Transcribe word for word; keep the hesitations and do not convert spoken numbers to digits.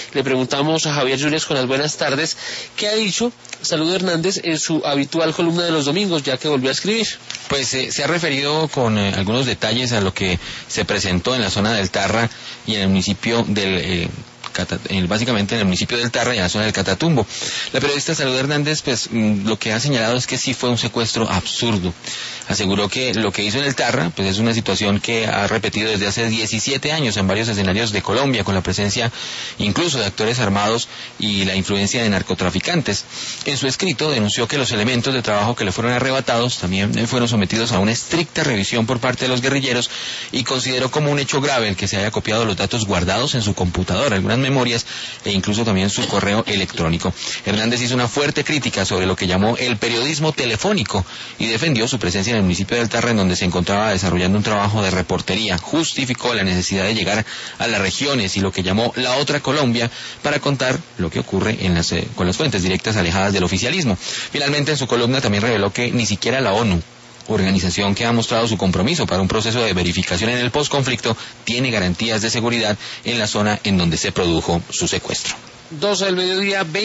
Le preguntamos a Javier Yures con las buenas tardes, ¿qué ha dicho Salud Hernández en su habitual columna de los domingos, ya que volvió a escribir? Pues eh, se ha referido con eh, algunos detalles a lo que se presentó en la zona del Tarra y en el municipio del... Eh, básicamente en el municipio del Tarra y en la zona del Catatumbo. La periodista Salud Hernández, pues lo que ha señalado es que sí fue un secuestro absurdo. Aseguró que lo que hizo en el Tarra, pues es una situación que ha repetido desde hace diecisiete años en varios escenarios de Colombia, con la presencia incluso de actores armados y la influencia de narcotraficantes. En su escrito denunció que los elementos de trabajo que le fueron arrebatados también fueron sometidos a una estricta revisión por parte de los guerrilleros y consideró como un hecho grave el que se haya copiado los datos guardados en su computadora, algunas memorias e incluso también su correo electrónico. Hernández hizo una fuerte crítica sobre lo que llamó el periodismo telefónico y defendió su presencia en el municipio del Tarra, en donde se encontraba desarrollando un trabajo de reportería. Justificó la necesidad de llegar a las regiones y lo que llamó la otra Colombia para contar lo que ocurre en las, eh, con las fuentes directas alejadas del oficialismo. Finalmente, en su columna también reveló que ni siquiera la ONU, organización que ha mostrado su compromiso para un proceso de verificación en el posconflicto, tiene garantías de seguridad en la zona en donde se produjo su secuestro. doce del mediodía,